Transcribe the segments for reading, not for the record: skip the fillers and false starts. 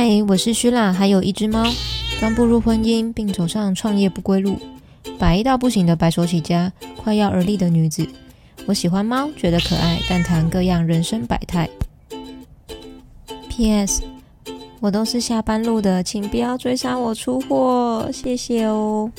嗨，我是虚啦，还有一只猫，刚步入婚姻并走上创业不归路，白到不行的白手起家，快要而立的女子。我喜欢猫，觉得可爱，但谈各样人生百态。P.S. 我都是下班路的，请不要追杀我出货，谢谢哦。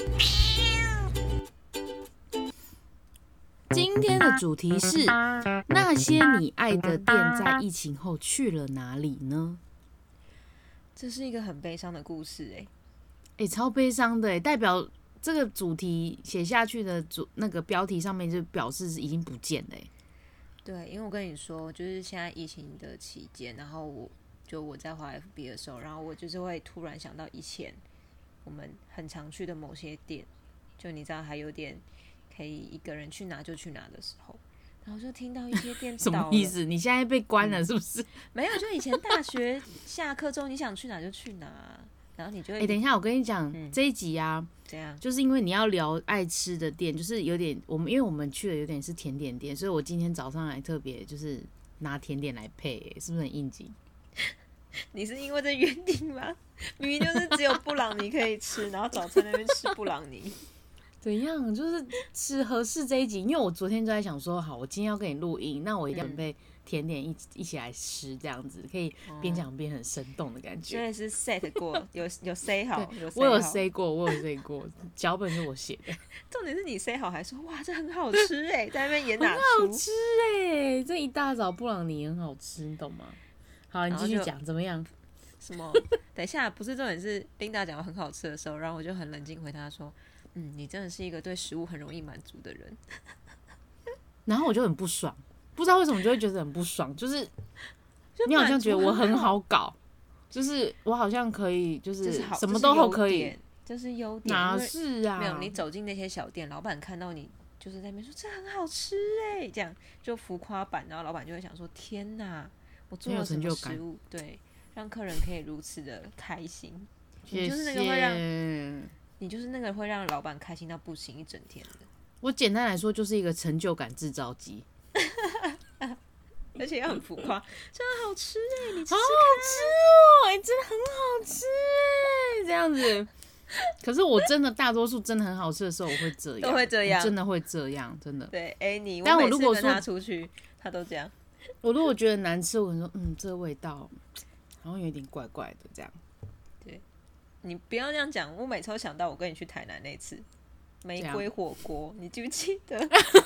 今天的主题是那些你爱的店在疫情后去了哪里呢？ 这是一个很悲伤的故事超悲伤的代表这个主题写下去的那个标题上面就表示已经不见了对，因为我跟你说，就是现在疫情的期间，然后我在滑 FB 的时候，然后我就是会突然想到以前我们很常去的某些店，就你知道还有点可以一个人去拿就去拿的时候，然后就听到一些店倒了。 什么意思？你现在被关了是不是？ 没有，就以前大学下课之后，你想去哪就去哪，然后你就会。 等一下，我跟你讲，这一集啊， 怎样？ 就是因为你要聊爱吃的店，就是有点因为我们去的有点是甜点店，所以我今天早上还特别就是拿甜点来配，是不是很应景？ 你是因为这约定吗？明明就是只有布朗尼可以吃，然后早餐那边吃布朗尼。 怎样？就是吃合适这一集，因为我昨天就在想说，好，我今天要跟你录音，那我一定要准备甜点一起来吃，这样子可以边讲边很生动的感觉。 所以是 set 过，有 say 好， 我有 say 过，脚本是我写的。 重点是你 say 好，还说哇这很好吃在那边演哪出？ 很好吃这一大早布朗尼很好吃，你懂吗？好，你继续讲，怎么样？ 什么？等一下，不是重点是琳达讲的很好吃的时候，然后我就很冷静回答说。你真的是一个对食物很容易满足的人。 然后我就很不爽，不知道为什么就会觉得很不爽，就是你好像觉得我很好搞，就是我好像可以，就是什么都可以， 这是优点。 哪是啊？ 没有，你走进那些小店，老板看到你就是在那边说这很好吃这样就浮夸版，然后老板就会想说天哪，我做了什么食物，对，让客人可以如此的开心。 谢谢。 你就是那个会让。你就是那个会让老板开心到不行一整天的。 我简单来说就是一个成就感制造机， 而且要很浮夸，真的好吃你吃吃看。 好好吃真的很好吃这样子。可是我真的大多数真的很好吃的时候，我会这样， 都会这样， 真的会这样，真的。 对， 但我如果说跟他出去，他都这样。 我如果觉得难吃，我说这个味道好像有点怪怪的这样。 你不要这样讲，我每次都想到我跟你去台南那次玫瑰火锅，你记不记得？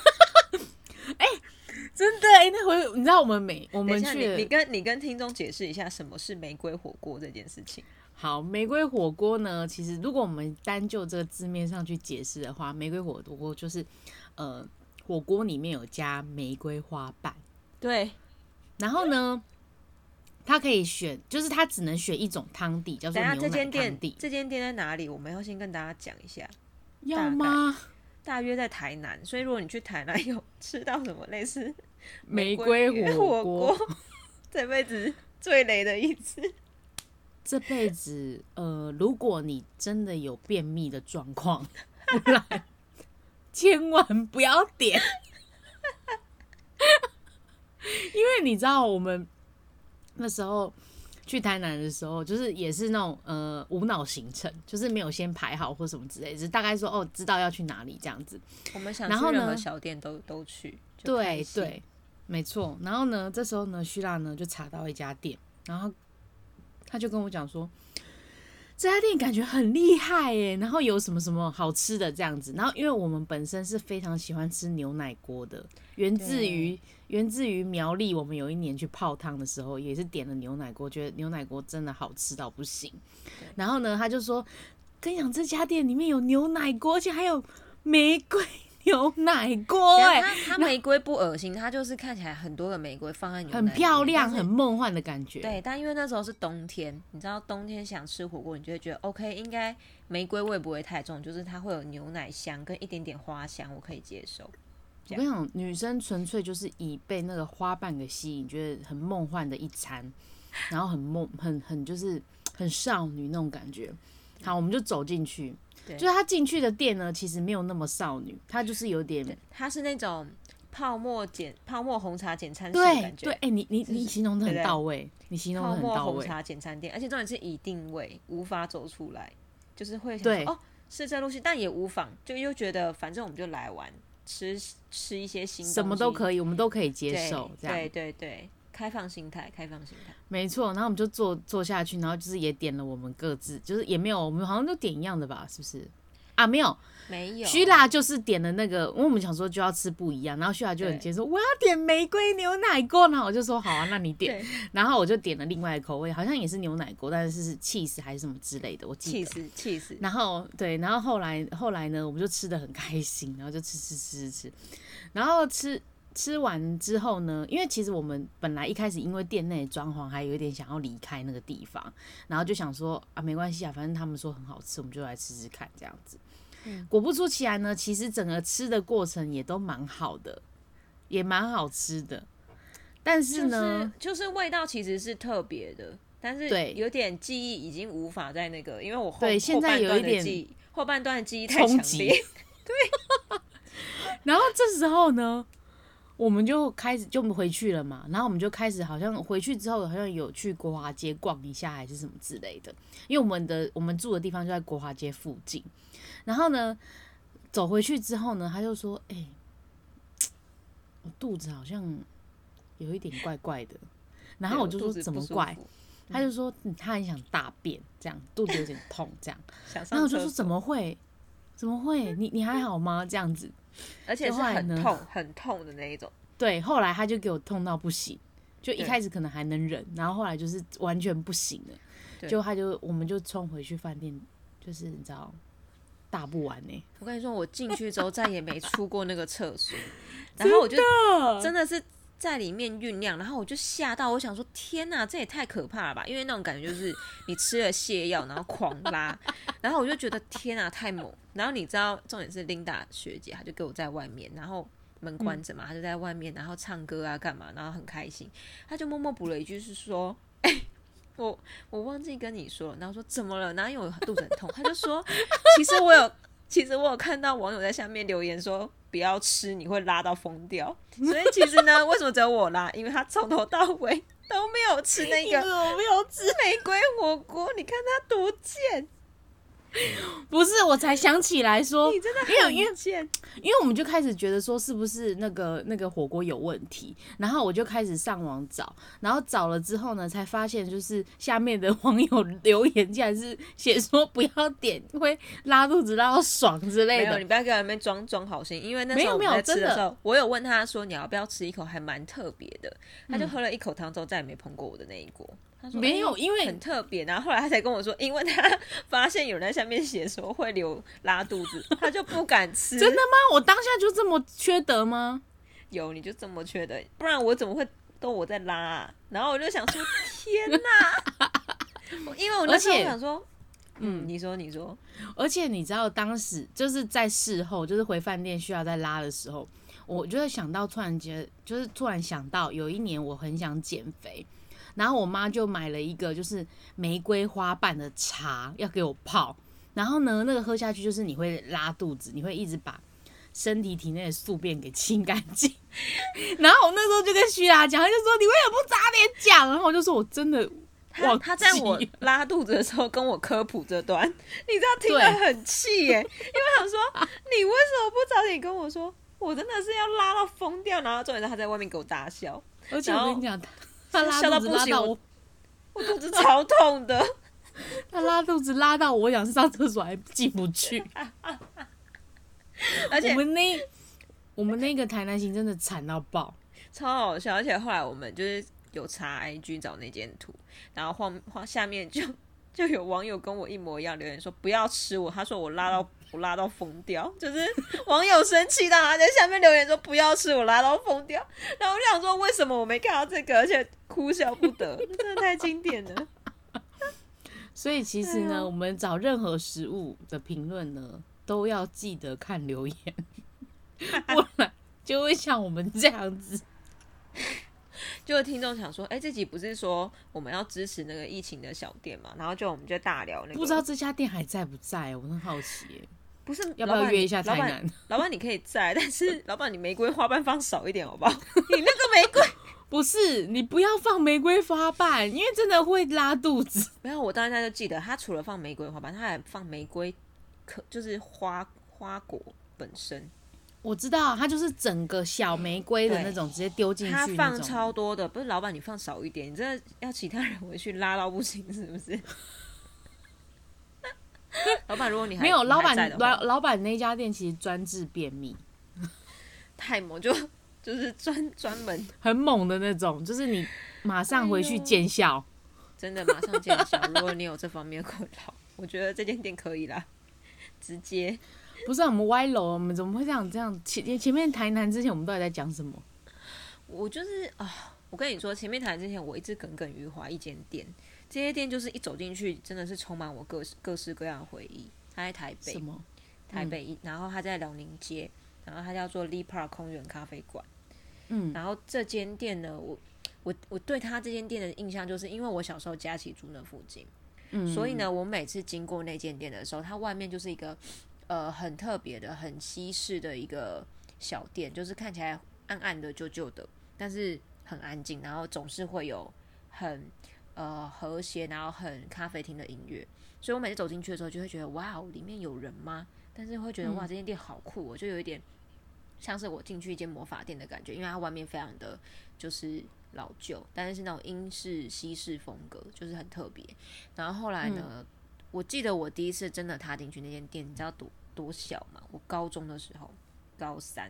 真的那回你知道我们去你跟听众解释一下什么是玫瑰火锅这件事情。 好，玫瑰火锅呢，其实如果我们单就这个字面上去解释的话，玫瑰火锅就是火锅里面有加玫瑰花瓣， 对， 然后呢。他可以选，就是他只能选一种汤底，叫做牛奶汤底。 这间店在哪里？我们要先跟大家讲一下。 要吗？ 大约在台南，所以如果你去台南有吃到什么类似玫瑰火锅， 这辈子最雷的一次。 这辈子，如果你真的有便秘的状况，不然千万不要点，因为你知道我们。那时候去台南的时候，就是也是那种无脑行程，就是没有先排好或什么之类，只是大概说知道要去哪里这样子。 我们想去任何小店都去， 对，没错。然后呢，这时候呢，徐娜呢就查到一家店，然后他就跟我讲说，这家店感觉很厉害然后有什么什么好吃的这样子。然后因为我们本身是非常喜欢吃牛奶锅的，源自于苗栗，我们有一年去泡汤的时候，也是点了牛奶锅，觉得牛奶锅真的好吃到不行。然后呢，他就说，跟你讲这家店里面有牛奶锅，而且还有玫瑰牛奶锅它玫瑰不恶心，它就是看起来很多个玫瑰放在牛奶里面， 很漂亮很梦幻的感觉。 对，但因为那时候是冬天，你知道冬天想吃火锅，你就会觉得 OK， 应该玫瑰味不会太重，就是它会有牛奶香跟一点点花香，我可以接受。 我跟你讲，女生纯粹就是以被那个花瓣给吸引，觉得很梦幻的一餐，然后很就是很少女那种感觉。好，我们就走进去。就是他进去的店呢，其实没有那么少女，他就是有点， 他是那种泡沫红茶简餐室的对感觉。 对，哎、你形容的很到位，你形容的泡很到位。 沫红茶简餐店，而且重点是已定位，无法走出来，就是会想对说哦是这路线，但也无妨，就又觉得反正我们就来玩，吃一些新东西， 什么都可以，我们都可以接受，这样对对对，开放心态， 没错。然后我们就坐下去，然后就是也点了我们各自，就是也没有，我们好像都点一样的吧，是不是？啊，没有， 没有。 徐拉就是点了那个，因为我们想说就要吃不一样，然后徐拉就很接受，我要点玫瑰牛奶锅，然后我就说好啊，那你点，然后我就点了另外的口味，好像也是牛奶锅，但是是 cheese 还是什么之类的，我记得 cheese。 然后对，然后后来呢，我们就吃的很开心，然后就吃，然后吃完之后呢，因为其实我们本来一开始因为店内装潢还有一点想要离开那个地方，然后就想说啊没关系啊，反正他们说很好吃，我们就来吃吃看这样子。果不出其然呢，其实整个吃的过程也都蛮好的，也蛮好吃的。但是呢， 就是味道其实是特别的，但是有点记忆已经无法在那个，因为我对现在有一点后半段的记忆太强烈， 对。然后这时候呢，我们就开始就回去了嘛，然后我们就开始好像回去之后好像有去国华街逛一下还是什么之类的，因为我们住的地方就在国华街附近。然后呢，走回去之后呢，他就说：“哎、我肚子好像有一点怪怪的。”然后我就说：“怎么怪？”他就说：“他很想大便，这样肚子有点痛，这样。”然后我就说：“怎么会？怎么会？你还好吗？这样子， 而且是很痛的那一种。” 对，后来他就给我痛到不行，就一开始可能还能忍，然后后来就是完全不行了。就我们就冲回去饭店，就是你知道。大不完欸。 我跟你说，我进去之后再也没出过那个厕所，然后我就真的是在里面酝酿，然后我就吓到，我想说天哪，这也太可怕了吧！因为那种感觉就是你吃了泻药，然后狂拉，然后我就觉得天哪，太猛。然后你知道，重点是 Linda 学姐，她就给我在外面，然后门关着嘛，她就在外面，然后唱歌啊，干嘛，然后很开心，她就默默补了一句是说，我忘记跟你说了，然后说怎么了？然后因为我肚子很痛，他就说其实我有看到网友在下面留言说不要吃，你会拉到疯掉。所以其实呢，为什么只有我拉？因为他从头到尾都没有吃那个， 我没有吃玫瑰火锅，你看他多贱。 不是，我才想起来说， 你真的很贱， 因为我们就开始觉得说是不是那个火锅有问题，然后我就开始上网找，然后找了之后呢，才发现就是下面的网友留言竟然是写说不要点，会拉肚子拉到爽之类的。 没有，你不要给我那边装好心，因为那时候我们在吃的时候，我有问他说你要不要吃一口，还蛮特别的，他就喝了一口汤之后再也没碰过我的那一锅。他说没有，因为很特别，然后后来他才跟我说，因为他发现有人在下面写说会拉肚子，他就不敢吃。 真的吗？我当下就这么缺德吗？ 有，你就这么缺德，不然我怎么会都我在拉啊？然后我就想说，天哪！因为我那时候想说，你说， 而且你知道，当时就是在事后，就是回饭店需要再拉的时候，我就会想到，突然想到，有一年我很想减肥。然后我妈就买了一个就是玫瑰花瓣的茶要给我泡，然后呢，那个喝下去就是你会拉肚子，你会一直把身体体内的宿便给清干净。然后我那时候就跟徐达讲，他就说你为什么不早点讲？然后我就说我真的忘记他在我拉肚子的时候跟我科普这段，你知道听得很气耶，因为我想说你为什么不早点跟我说？我真的是要拉到疯掉，然后重点是他在外面给我大笑， 而且我跟你讲。 他笑到不行，我肚子超痛的。 他拉肚子拉到我想上厕所还进不去。 而且我们那个台南行真的惨到爆， 超好笑。而且后来我们就是有查 IG 找那件图，然后下面就有网友跟我一模一样留言说不要吃我，他说我拉到疯掉，就是网友生气到他在下面留言说不要吃我拉到疯掉，然后我就想说为什么我没看到这个，而且哭笑不得，真的太经典了。 所以其实呢，我们找任何食物的评论呢，都要记得看留言，不然就会像我们这样子。 就听众想说，这集不是说我们要支持那个疫情的小店嘛？然后我们就大聊那个， 不知道这家店还在不在？我很好奇耶。 不是， 要不要约一下台南？ 老板你可以在，但是老板你玫瑰花瓣放少一点好不好？你那个玫瑰不是，你不要放玫瑰花瓣，因为真的会拉肚子。 没有，我当下就记得，他除了放玫瑰花瓣，他还放玫瑰就是花果本身。 我知道，它就是整个小玫瑰的那种，直接丢进去那种。 他放超多的，不是老板你放少一点，你这要其他人回去拉到不行是不是？老板，如果你还没有， 老板那家店其实专治便秘， 太猛就是专门很猛的那种，就是你马上回去见效， 真的马上见效。如果你有这方面的困扰，我觉得这间店可以啦，直接。 不是我们歪楼，我们怎么会这样？前面台南之前我们到底在讲什么？ 我就是我跟你说，前面台南之前我一直耿耿于怀一间店，这些店就是一走进去真的是充满我各式各样的回忆。它在台北， 什么？ 台北，然后它在辽宁街，然后它叫做 Lee Park 公园咖啡馆。然后这间店呢，我对它这间店的印象就是因为我小时候家其住那附近，所以呢，我每次经过那间店的时候，它外面就是一个很特别的、很西式的一个小店，就是看起来暗暗的、旧旧的，但是很安静，然后总是会有很和谐，然后很咖啡厅的音乐。所以我每次走进去的时候，就会觉得哇，里面有人吗？但是会觉得哇，这间店好酷哦，就有一点像是我进去一间魔法店的感觉，因为它外面非常的就是老旧，但是那种英式西式风格，就是很特别。然后后来呢，我记得我第一次真的踏进去那间店，你知道多小吗？我高中的时候，高三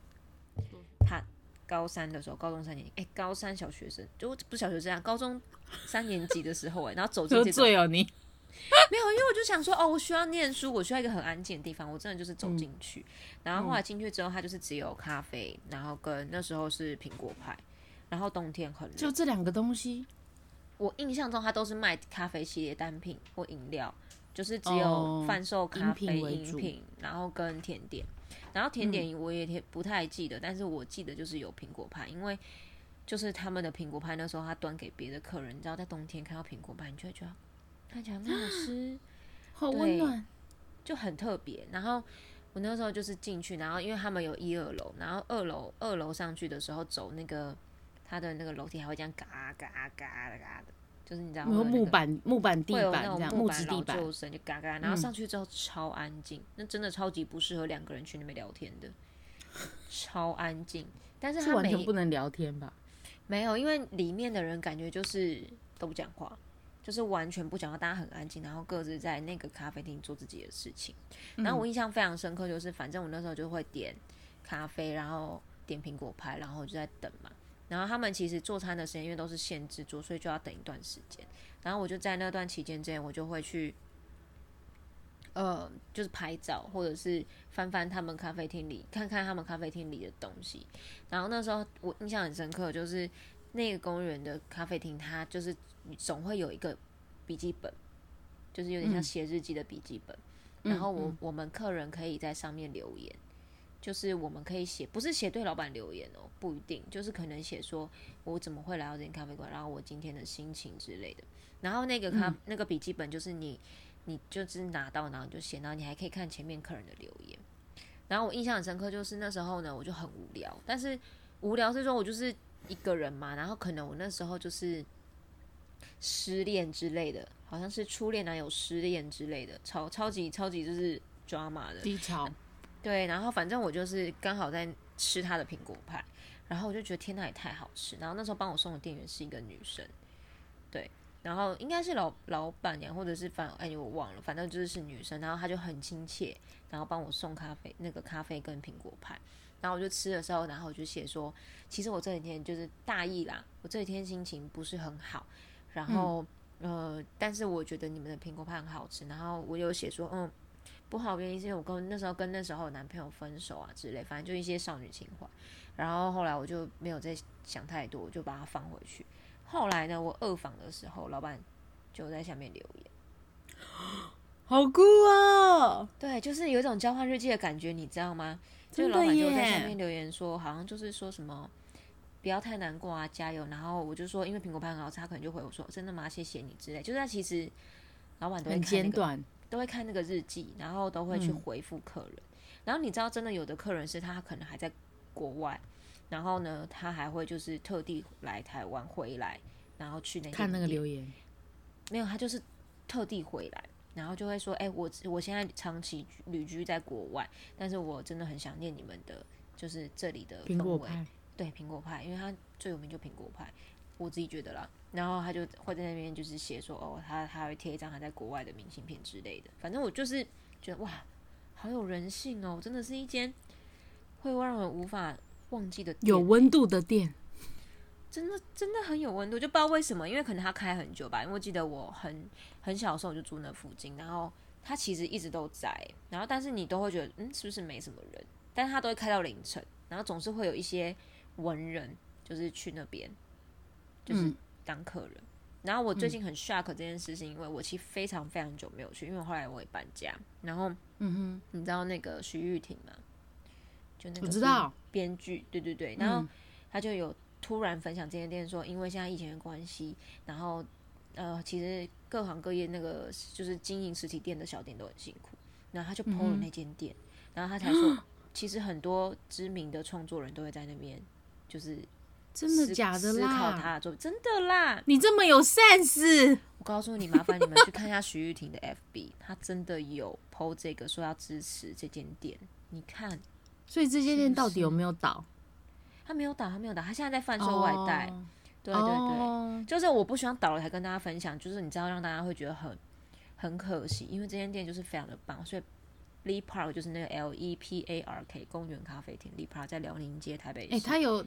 的时候，高中3年级，高三小学生就不是小学生啊，高中3年级的时候，然后走进这喝醉哦你。 没有，因为我就想说，我需要念书，我需要一个很安静的地方，我真的就是走进去，然后后来进去之后，它就是只有咖啡，然后跟那时候是苹果派，然后冬天很冷， 就这2个东西。 我印象中它都是卖咖啡系列单品或饮料，就是只有贩售咖啡饮品，然后跟甜点，然后甜点我也不太记得，但是我记得就是有苹果派，因为就是他们的苹果派那时候他端给别的客人，你知道在冬天看到苹果派，你就会觉得看起来很好吃， 好温暖， 就很特别。然后我那时候就是进去，然后因为他们有1、2楼，然后二楼上去的时候走那个他的那个楼梯还会这样嘎嘎嘎的，就是你知道会有木板地板这样， 木板地板老旧声就嘎嘎，然后上去之后超安静，那真的超级不适合2个人去那边聊天的，超安静。但是他完全不能聊天吧？ 没有，因为里面的人感觉就是都不讲话。就是完全不讲话，大家很安静，然后各自在那个咖啡厅做自己的事情。然后我印象非常深刻，就是反正我那时候就会点咖啡，然后点苹果派，然后就在等嘛。然后他们其实做餐的时间因为都是限制做，所以就要等一段时间。然后我就在那段期间之内，我就会去就是拍照，或者是翻翻他们咖啡厅里，看看他们咖啡厅里的东西。然后那时候我印象很深刻，就是那个公园的咖啡厅，它就是总会有一个笔记本，就是有点像写日记的笔记本。然后我们客人可以在上面留言，就是我们可以写，不是写对老板留言哦，不一定，就是可能写说我怎么会来到这间咖啡馆，然后我今天的心情之类的。然后那个笔记本就是你就是拿到，然后你就写，然后你还可以看前面客人的留言。然后我印象很深刻，就是那时候呢，我就很无聊，但是无聊是说我就是一个人嘛，然后可能我那时候就是失恋之类的，好像是初恋男友失恋之类的，超级就是 drama 的低潮。 对，然后反正我就是刚好在吃他的苹果派，然后我就觉得天哪，也太好吃。然后那时候帮我送的店员是一个女生，对，然后应该是老板娘或者是我忘了，反正就是女生。然后她就很亲切，然后帮我送咖啡跟苹果派。然后我就吃的时候，然后我就写说，其实我这几天就是大意啦，我这几天心情不是很好，然后但是我觉得你们的苹果派很好吃。然后我有写说，不好原因是因为我那时候男朋友分手啊之类，反正就一些少女情怀。然后后来我就没有再想太多，我就把它放回去。后来呢，我2访的时候，老板就在下面留言， 好酷啊！ 对，就是有一种交换日记的感觉，你知道吗？就真的耶！ 老板就在下面留言说，好像就是说什么不要太难过啊，加油。然后我就说，因为苹果派很好吃，他可能就回我说真的吗？谢谢你之类。就是他其实老板都会看很简短， 都会看那个日记，然后都会去回复客人。然后你知道，真的有的客人是他可能还在国外，然后呢，他还会就是特地来台湾回来，然后去那看那个留言， 没有，他就是特地回来，然后就会说，我现在长期旅居在国外，但是我真的很想念你们的，就是这里的氛围。对，苹果派，因为他最有名就苹果派，我自己觉得啦。然后他就会在那边就是写说，他会贴一张他在国外的明信片之类的。反正我就是觉得哇，好有人性哦，真的是一间会让人无法忘记的店， 有温度的店， 真的很有温度，就不知道为什么，因为可能他开很久吧。因为我记得我很小的时候就住那附近，然后他其实一直都在，然后但是你都会觉得是不是没什么人，但是他都会开到凌晨，然后总是会有一些文人就是去那边就是当客人。然后我最近很 shock 这件事，是因为我其实非常非常久没有去，因为后来我也搬家。然后，你知道那个徐誉庭吗？就那个编剧，对，然后他就有突然分享这间店说，因为现在疫情的关系，然后其实各行各业那个就是经营实体店的小店都很辛苦，然后他就 po 了那间店，然后他才说，其实很多知名的创作人都会在那边，就是真的假的啦？ 思考他的作品，真的啦！ 你这么有 sense， 我告诉你，麻烦你们去看一下徐誉庭的 FB， 他真的有 po 这个说要支持这间店，你看。 所以这间店到底有没有倒？ 他没有倒，他现在在贩售外带。对，就是我不希望倒了才跟大家分享，就是你知道让大家会觉得很可惜，因为这间店就是非常的棒，所以 Lee Park 就是那个 LEPARK 公园咖啡厅 Lee Park 在辽宁街台北市。 他有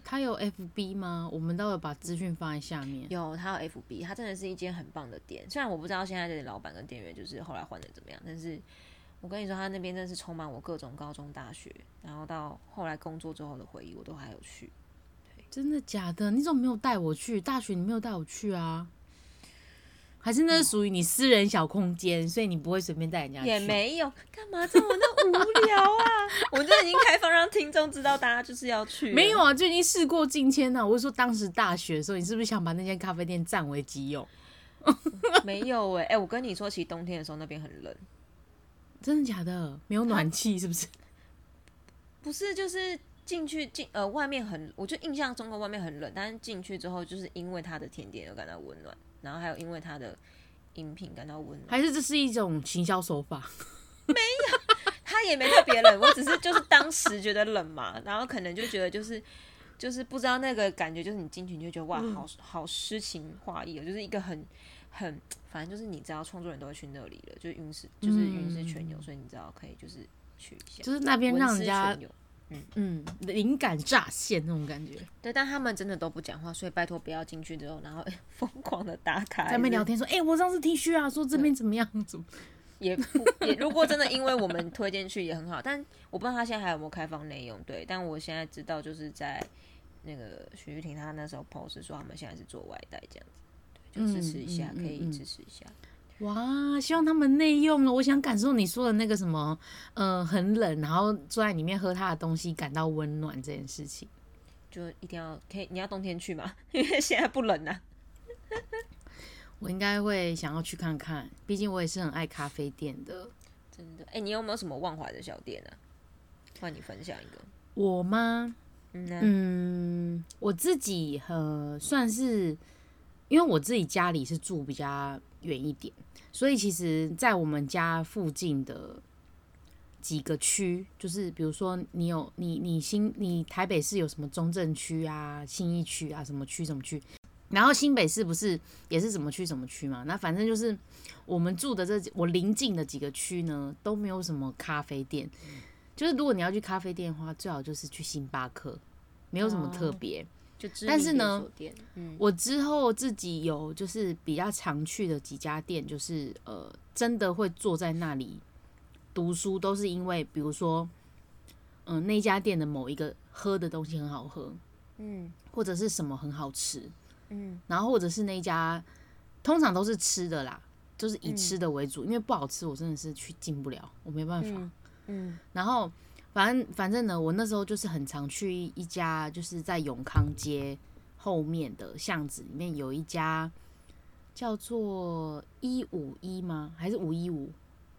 FB 吗？我们待会把资讯放在下面。 有，他有 FB， 他真的是一间很棒的店。虽然我不知道现在的老板跟店员就是后来换的怎么样，但是我跟你说，他那边真的是充满我各种高中、大学，然后到后来工作之后的回忆，我都还有去。 真的假的？你怎么没有带我去？大学你没有带我去啊？还是那是属于你私人小空间，所以你不会随便带人家去？ 也没有，干嘛这么的无聊啊？我就已经开放让听众知道，大家就是要去。 没有啊，就已经事过境迁了。我是说，当时大学的时候，你是不是想把那间咖啡店占为己有？ 没有我跟你说，其实冬天的时候那边很冷。 真的假的？没有暖气是不是？ 不是，就是外面很，我就印象中的外面很冷，但是进去之后，就是因为它的甜点而感到温暖，然后还有因为它的饮品感到温暖。 还是这是一种行销手法？ 没有，它也没特别冷，我只是就是当时觉得冷嘛，然后可能就觉得就是不知道那个感觉，就是你进去你就觉得哇，好诗情画意哦，就是一个很反正就是你知道创作人都会去那里了，就是云石泉涌，所以你知道可以就是去一下， 就是那边让人家灵感乍现那种感觉。 对，但他们真的都不讲话，所以拜托不要进去之后，然后疯狂的打卡， 在那边聊天说，我上次听徐啊说这边怎么样，怎么也如果真的因为我们推荐去也很好，但我不知道他现在还有没有开放内容。对，但我现在知道就是在那个徐誉庭他那时候 post 说他们现在是做外带这样子。就支持一下，可以支持一下。 哇，希望他们内用了。我想感受你说的那个什么，很冷，然后坐在里面喝他的东西，感到温暖这件事情。 就一定要你要冬天去吗？因为现在不冷啊。 我应该会想要去看看，毕竟我也是很爱咖啡店的。 真的，你有没有什么忘怀的小店啊？换你分享一个。 我吗？我自己算是。因为我自己家里是住比较远一点，所以其实在我们家附近的几个区，就是比如说你台北市有什么中正区啊、信义区啊，什么区，然后新北市不是也是什么区嘛？那反正就是我们住的我邻近的几个区呢，都没有什么咖啡店。就是如果你要去咖啡店的话，最好就是去星巴克，没有什么特别。但是呢，我之后自己有就是比较常去的几家店，就是真的会坐在那里读书，都是因为比如说，那家店的某一个喝的东西很好喝，或者是什么很好吃，然后或者是那家通常都是吃的啦，就是以吃的为主，因为不好吃我真的是进不了，我没办法，然后。反正呢，我那时候就是很常去一家，就是在永康街后面的巷子里面有一家叫做151吗？还是515？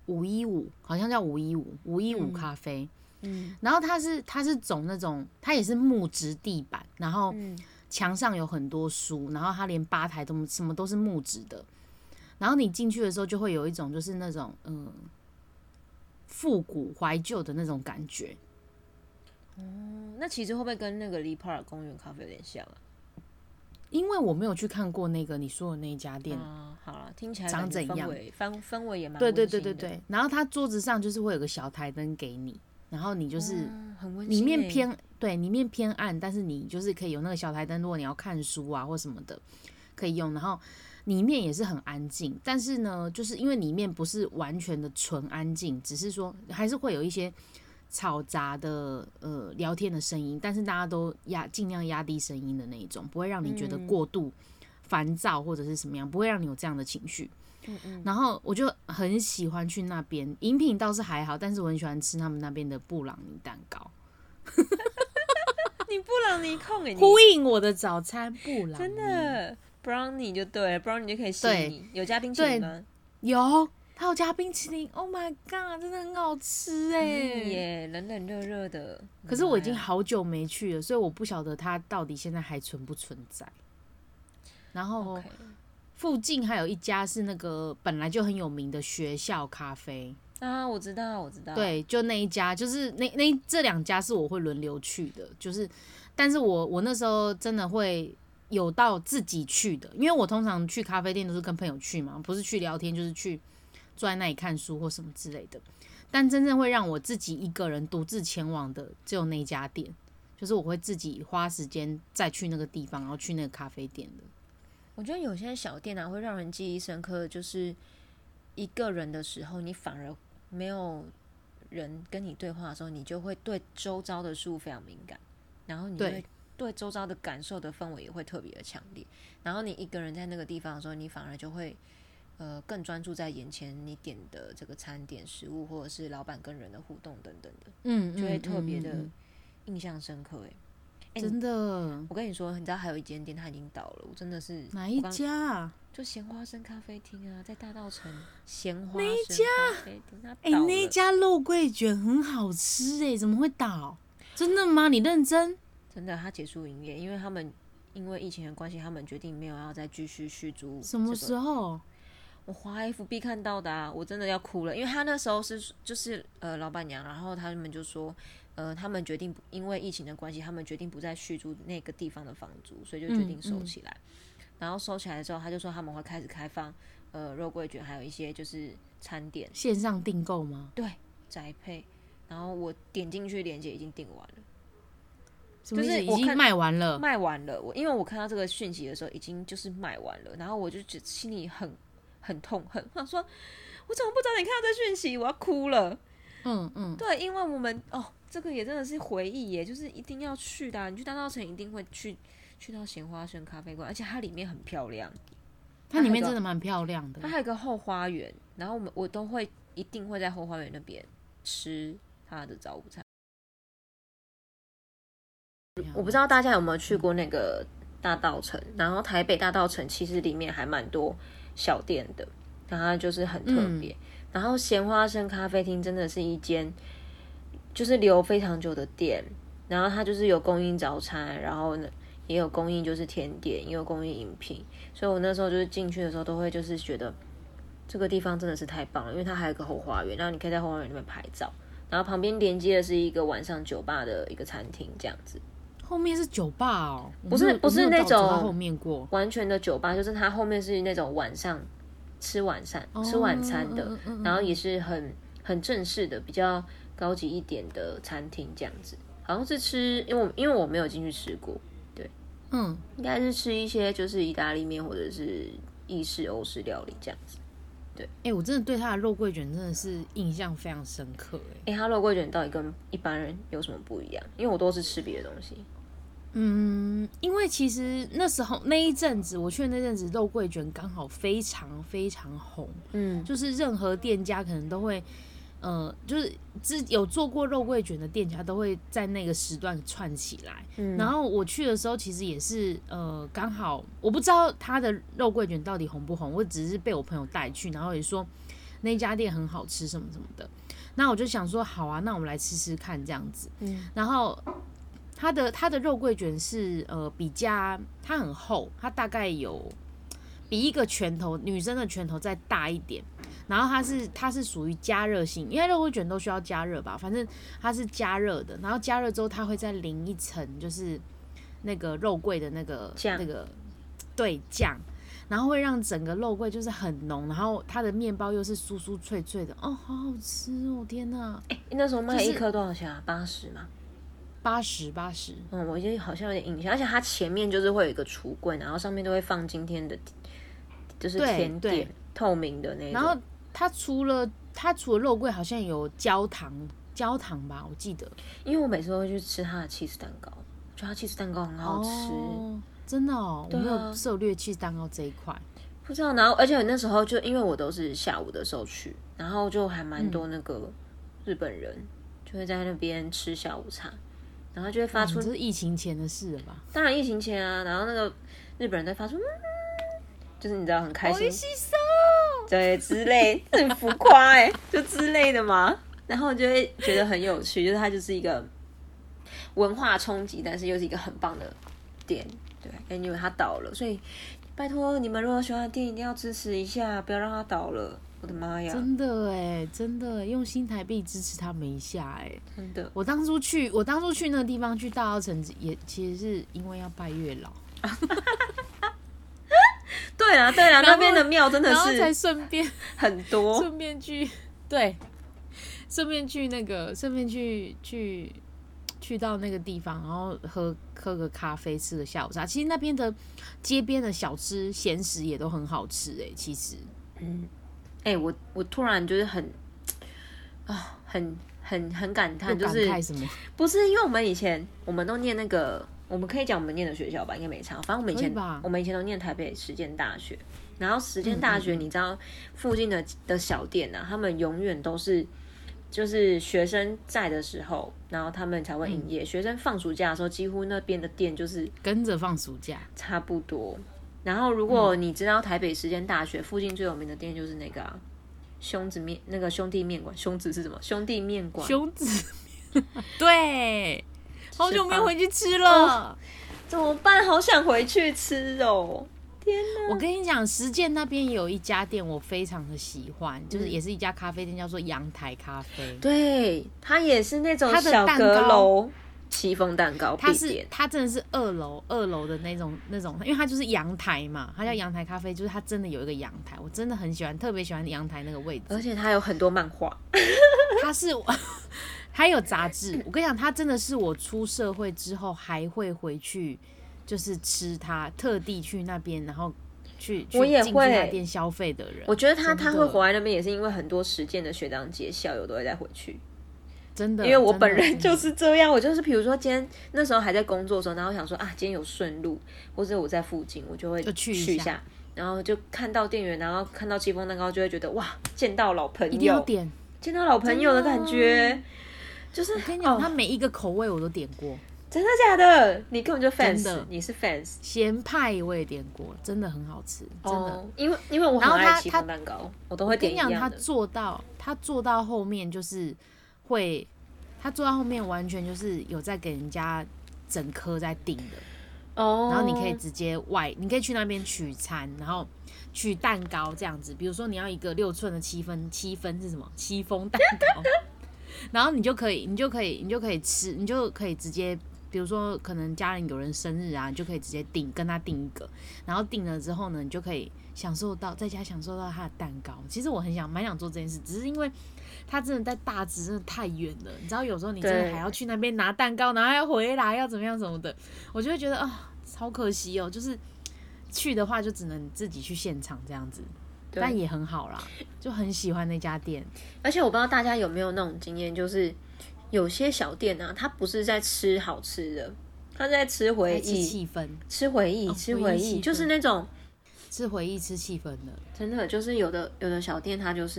515，好像叫515咖啡。然后它是走那种，它也是木质地板，然后墙上有很多书，然后它连吧台都什么都是木质的。然后你进去的时候就会有一种就是那种复古怀旧的那种感觉。 那其实会不会跟那个黎帕尔公园咖啡有点像啊？ 因为我没有去看过那个你说的那一家店， 好了，听起来长怎样？ 氛围也蛮对温馨的。 对。然后它桌子上就是会有个小台灯给你，然后你就是很温馨里面偏暗，但是你就是可以有那个小台灯，如果你要看书啊或什么的可以用。然后里面也是很安静，但是呢，就是因为里面不是完全的纯安静，只是说还是会有一些嘈杂的聊天的声音，但是大家都尽量压低声音的那一种，不会让你觉得过度烦躁或者是什么样，不会让你有这样的情绪。然后我就很喜欢去那边，饮品倒是还好，但是我很喜欢吃他们那边的布朗尼蛋糕。 你布朗尼控哎， 呼应我的早餐布朗尼， 真的 brownie 就对了 ，brownie 就可以吸引你。有加冰淇淋吗？ 有，它有加冰淇淋。Oh my god， 真的很好吃哎！ 耶，冷冷热热的。 可是我已经好久没去了，所以我不晓得它到底现在还存不存在。然后附近还有一家是那个本来就很有名的学校咖啡啊，我知道。 对，就那一家，就是这2家是我会轮流去的，就是，但是我那时候真的会有到自己去的，因为我通常去咖啡店都是跟朋友去嘛，不是去聊天，就是去坐在那里看书或什么之类的。但真正会让我自己一个人独自前往的，只有那一家店，就是我会自己花时间再去那个地方，然后去那个咖啡店的。 我觉得有些小店会让人记忆深刻，就是一个人的时候，你反而没有人跟你对话的时候，你就会对周遭的事物非常敏感，然后你会对周遭的感受的氛围也会特别的强烈。然后你一个人在那个地方的时候，你反而就会更专注在眼前你点的这个餐点、食物，或者是老板跟人的互动等等的，就会特别的印象深刻。 真的， 我跟你说，你知道还有一间店它已经倒了，我真的是哪一家啊？ 就咸花生咖啡厅啊，在大稻埕咸花生咖啡厅，它倒了。 那一家肉桂卷很好吃怎么会倒？真的吗？你认真？ 真的，它结束营业，因为他们因为疫情的关系，他们决定没有要再继续续租。 什么时候？ 我滑 FB 看到的啊，我真的要哭了，因为他那时候就是老板娘，然后他们就说。他们决定因为疫情的关系，他们决定不再续租那个地方的房租，所以就决定收起来。然后收起来之后，他就说他们会开始开放肉桂卷，还有一些就是餐点线上订购吗？ 对，宅配。然后我点进去链接已经订完了， 就是已经卖完了。 卖完了，因为我看到这个讯息的时候，已经就是卖完了。然后我就觉得心里很痛恨，我想说，我怎么不早点看到这讯息？我要哭了。对，因为我们这个也真的是回忆耶，就是一定要去的你去大稻埕一定会去到咸花生咖啡馆，而且它里面很漂亮， 它里面真的蛮漂亮的。 它还有一个后花园，然后我都会一定会在后花园那边吃它的早午餐。我不知道大家有没有去过那个大稻埕，然后台北大稻埕其实里面还蛮多小店的，然后它就是很特别。然后咸花生咖啡厅真的是一间就是留非常久的店，然后它就是有供应早餐，然后呢也有供应就是甜点，也有供应饮品，所以我那时候就是进去的时候都会就是觉得这个地方真的是太棒了，因为它还有一个后花园，然后你可以在后花园那边拍照，然后旁边连接的是一个晚上酒吧的一个餐厅这样子。 后面是酒吧哦？ 不是那种后面过完全的酒吧，就是它后面是那种晚上吃晚餐的，然后也是很正式的，比较高级一点的餐厅这样子。好像是吃，因为我没有进去吃过，对，应该是吃一些就是意大利面或者是意式、欧式料理这样子。对， 我真的对它的肉桂卷真的是印象非常深刻。 它肉桂卷到底跟一般人有什么不一样？因为我都是吃别的东西。 因为其实那时候那一阵子我去的那阵子，肉桂卷刚好非常非常红，就是任何店家可能都会，就是有做过肉桂卷的店家都会在那个时段串起来。然后我去的时候其实也是，刚好我不知道他的肉桂卷到底红不红，我只是被我朋友带去，然后也说那家店很好吃什么什么的。那我就想说，好啊，那我们来吃吃看这样子。然后它的肉桂卷是它很厚，它大概有比一个拳头女生的拳头再大一点。然后它是属于加热性，因为肉桂卷都需要加热吧，反正它是加热的。然后加热之后，它会再淋一层，就是那个肉桂的那个对酱，然后会让整个肉桂就是很浓，然后它的面包又是酥酥脆脆的，哦，好好吃哦！天哪， 那时候卖一颗多少钱啊？80吗 ？80。 我觉得好像有点印象，而且它前面就是会有一个橱柜，然后上面都会放今天的，就是甜点，透明的那种。 然后它除了肉桂，好像有焦糖吧，我记得。 因为我每次都会去吃它的cheese蛋糕，我觉得它cheese蛋糕很好吃。 真的哦，我没有涉猎cheese蛋糕这一块。 不知道，然后而且那时候就因为我都是下午的时候去，然后就还蛮多那个日本人就会在那边吃下午茶，然后就会发出， 这是疫情前的事了吧？ 当然疫情前啊，然后那个日本人在发出，就是你知道很开心，对之类，很浮夸就之类的嘛，然后我就会觉得很有趣，就是它就是一个文化冲击，但是又是一个很棒的店。对，因为它倒了，所以拜托你们如果喜欢的店一定要支持一下，不要让它倒了。我的妈呀！ 真的真的用新台币支持他们一下真的。 我当初去那个地方去大稻埕，也其实是因为要拜月老。 对啊，那边的庙真的是， 然后才顺便很多， 顺便去去到那个地方，然后喝个咖啡，吃个下午茶。其实那边的街边的小吃、咸食也都很好吃其实， 我突然就是很感叹，就是感慨什么？ 不是因为我们都念那个。我们可以讲我们念的学校吧，应该没差。反正我们以前都念台北实践大学，然后实践大学，你知道附近的小店啊，他们永远都是就是学生在的时候，然后他们才会营业。学生放暑假的时候，几乎那边的店就是跟着放暑假， 差不多。然后如果你知道台北实践大学附近最有名的店就是那个兄弟面馆，兄子是什么？兄弟面馆， 兄子对。好久没有回去吃了， 怎么办？好想回去吃哦！天哪！ 我跟你讲，实践那边有一家店，我非常的喜欢，就是也是一家咖啡店，叫做阳台咖啡。 对，它也是那种小阁楼戚风蛋糕必点。 它真的是二楼的那种，因为它就是阳台嘛，它叫阳台咖啡，就是它真的有一个阳台，我真的很喜欢，特别喜欢阳台那个位置， 而且它有很多漫画， 它是。还有杂志，我跟你讲，他真的是我出社会之后还会回去，就是吃它，特地去那边，然后去我也会进去那店消费的人。 我觉得他会活在那边，也是因为很多实践的学长姐、校友都会再回去。 真的， 因为我本人就是这样，我就是比如说今天那时候还在工作的时候，然后想说今天有顺路，或者我在附近，我就会去一下，然后就看到店员，然后看到戚风蛋糕，就会觉得哇，见到老朋友， 一定要点， 见到老朋友的感觉。就是我跟你讲，他每一个口味我都点过， 真的假的？你根本就 fans， 你是 fans。 咸派我也点过，真的很好吃，真的。 因为我很爱戚风蛋糕，我都会点一样的。 我跟你讲，他做到后面就是会，他做到后面完全就是有在给人家整颗在订的然后你可以直接你可以去那边取餐，然后取蛋糕这样子。比如说你要一个6寸的7分是什么？戚风蛋糕。然后你就可以吃，你就可以直接，比如说可能家人有人生日啊，你就可以直接跟他订一个，然后订了之后呢，你就可以在家享受到他的蛋糕。其实我蛮想做这件事，只是因为他真的在大直真的太远了，你知道有时候你真的还要去那边拿蛋糕，然后还要回来要怎么样什么的，我就会觉得好可惜哦，就是去的话就只能自己去现场这样子。但也很好啦，就很喜欢那家店。 而且我不知道大家有没有那种经验，就是有些小店啊，它不是在吃好吃的，它在吃回忆、 气氛、 吃回忆、吃回忆，就是那种吃回忆、吃气氛的。 真的就是有的小店，它就是，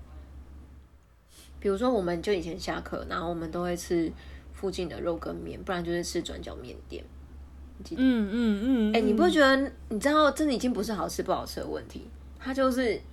比如说我们就以前下课，然后我们都会吃附近的肉羹面，不然就是吃转角面店。你不会觉得你知道，真的已经不是好吃不好吃的问题。它就是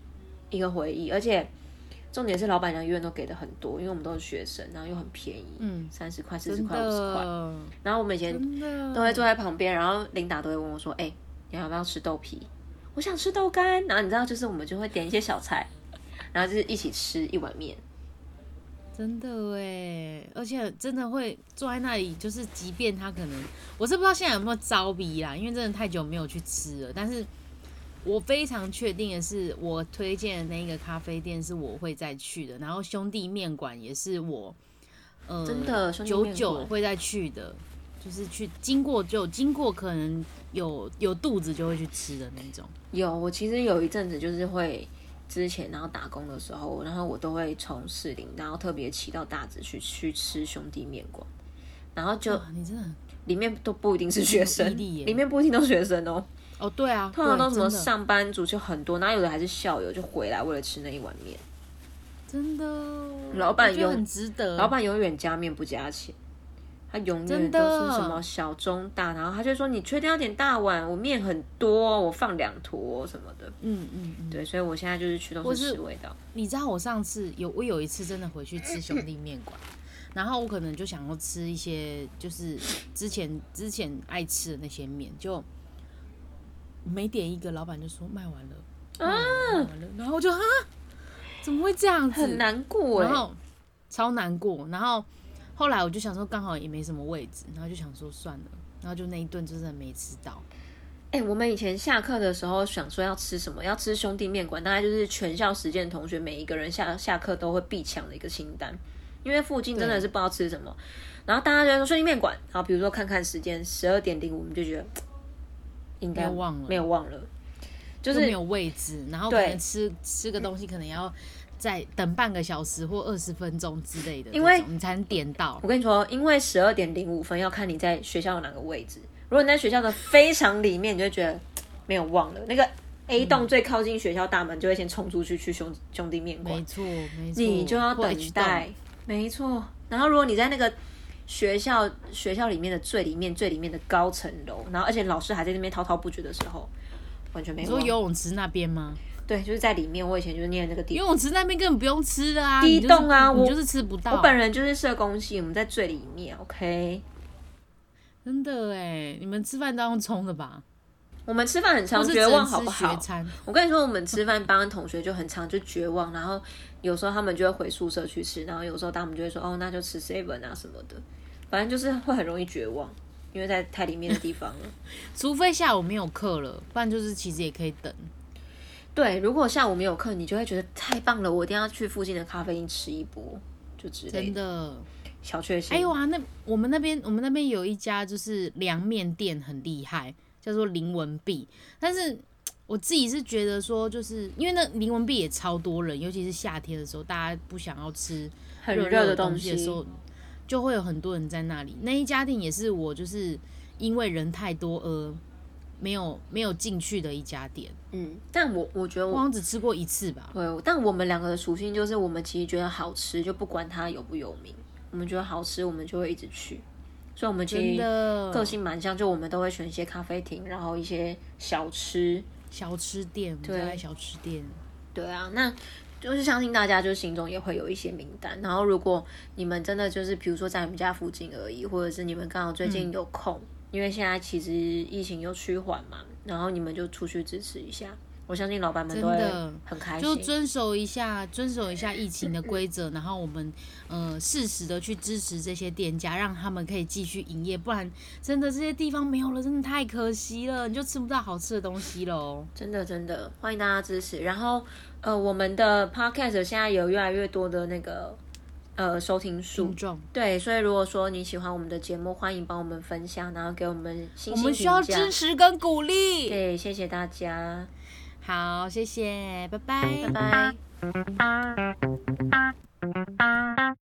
一个回忆，而且重点是老板娘永远都给的很多，因为我们都是学生，然后又很便宜，30块、40块、50块。然后我们以前都会坐在旁边，然后琳达都会问我说：“你要不要吃豆皮？我想吃豆干。”然后你知道，就是我们就会点一些小菜，然后就是一起吃一碗面。 真的哎，而且真的会坐在那里，就是即便他可能，我是不知道现在有没有招逼啦，因为真的太久没有去吃了。但是我非常确定的是，我推荐的那个咖啡店是我会再去的，然后兄弟面馆也是我真的久久会再去的，就是去经过可能有肚子就会去吃的那种。 我其实有一阵子就是会。之前然后打工的时候，然后我都会从士林，然后特别骑到大直去吃兄弟面馆，然后就你真的里面都不一定是学生，里面不一定都是学生哦。 哦，对啊， 通常都什么上班族就很多，然后有的还是校友就回来为了吃那一碗面。 真的， 老板很值得。 老板永远加面不加钱。他永远都是什么小中大，然后他就说你确定要点大碗，我面很多，我放2坨什么的。对，所以我现在就是去都是吃味道。 你知道我上次我有一次真的回去吃兄弟面馆，然后我可能就想要吃一些就是之前爱吃的那些面，就每点一个，老板就说卖完了，卖完了，然后我就怎么会这样子？ 很难过然后超难过，然后。后来我就想说，刚好也没什么位置，然后就想说算了，然后就那一顿真的没吃到。 我们以前下课的时候想说要吃什么，要吃兄弟面馆，大概就是全校实践同学每一个人下课都会必抢的一个清单，因为附近真的是不知道吃什么，然后大家就说兄弟面馆，然后比如说看时间12:05，我们就觉得应该没有忘了，就是没有位置，然后可能吃个东西可能要。再等半个小时或20分钟之类的，因为你才能点到。 我跟你说，因为12:05要看你在学校的哪个位置。如果你在学校的非常里面，你就觉得没有忘了那个 A 栋最靠近学校大门，就会先冲出去兄弟面馆。 没错， 你就要等待。没错。然后如果你在那个学校里面的最里面的高层楼，然后而且老师还在那边滔滔不绝的时候，完全没忘。 你说游泳池那边吗？ 对，就是在里面。我以前就是念那个地游泳池那边根本不用吃的啊， 第一栋啊， 你就是吃不到。 我本人就是社工系，我们在最里面 ，OK。 真的哎，你们吃饭都用冲的吧？ 我们吃饭很常绝望，好不好？ 餐我跟你说，我们吃饭班同学就很常就绝望，然后有时候他们就会回宿舍去吃，然后有时候他们就会说那就吃 7啊什么的，反正就是会很容易绝望，因为在太里面的地方了。 除非下午没有课了，不然就是其实也可以等。 对，如果下午没有课，你就会觉得太棒了，我一定要去附近的咖啡厅吃一波，就之类的。真的小确幸。 我们那边有一家就是凉面店很厉害，叫做林文碧。但是我自己是觉得说，就是因为那林文碧也超多人，尤其是夏天的时候，大家不想要吃很热的东西的时候，就会有很多人在那里。那一家店也是我就是因为人太多而没有进去的一家店。 但我觉得我好像只吃过一次吧。 对，但我们两个的属性就是，我们其实觉得好吃，就不管它有不有名，我们觉得好吃，我们就会一直去。所以我们其实个性蛮像，就我们都会选一些咖啡厅，然后一些小吃店，我们爱小吃店。 对啊，那就是相信大家就心中也会有一些名单。然后如果你们真的就是比如说在你们家附近而已，或者是你们刚好最近有空，因为现在其实疫情又趋缓嘛，然后你们就出去支持一下。我相信老板们都会很开心， 就遵守一下疫情的规则，然后我们适时的去支持这些店家，让他们可以继续营业，不然真的这些地方没有了，真的太可惜了，你就吃不到好吃的东西喽。 真的欢迎大家支持。然后我们的 podcast 现在有越来越多的那个收听数，对，所以如果说你喜欢我们的节目，欢迎帮我们分享，然后给我们星星评价。 我们需要支持跟鼓励。 对，谢谢大家。 好，谢谢，拜拜， 拜拜。